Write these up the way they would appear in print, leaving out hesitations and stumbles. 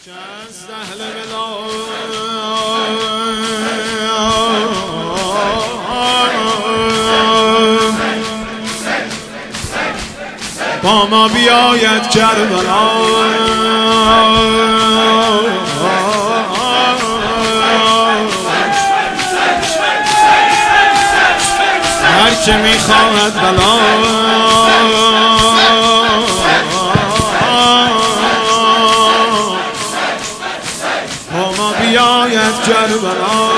شست اهل بلا با ما بیاید کربلا هر که میخواهد بلا با ما بیاید کربلا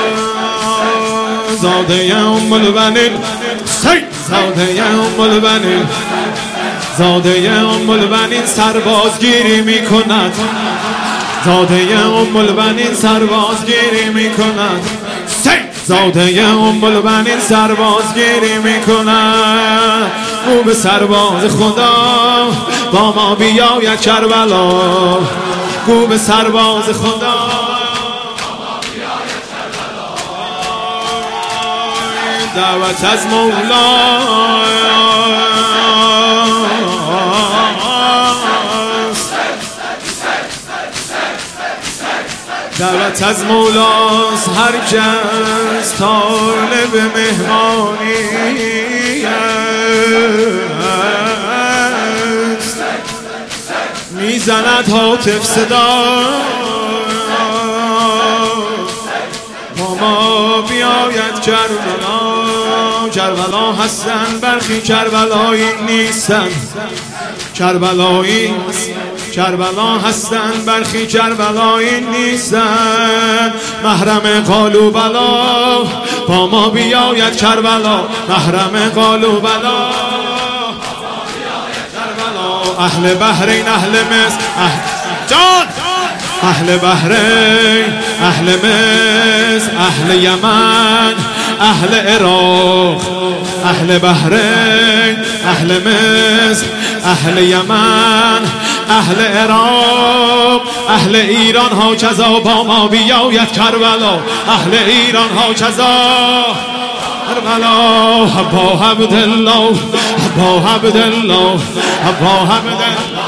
زاده ام البنین زاده ام البنین زاده ام البنین سربازگیری میکند زاده ام البنین سربازگیری میکند زاده ام البنین سربازگیری میکند او به سرباز خدا با ما بیاید کربلا او به سرباز خدا دعوت از مولا دعوت از مولاست هر کس طالب مهمانی است میزند هاتف صدا با ما بیاید کربلا کربلا هستن برخی کربلایی نیستن کربلایی کربلا هستن برخی کربلایی نیستن محرم قالو بلا با ما بیاید کربلا محرم قالو بلا کربلا اهل بحرین اهل مصر جان اهل بحرین اهل مصر اهل یمن اهل عراق اهل بحرین اهل مصر اهل یمن اهل عراق اهل ایران ها کذا با ما بیاید کربلا اهل ایران ها کذا کربلا ابا عبدالله ابا عبدالله ابا عبدالله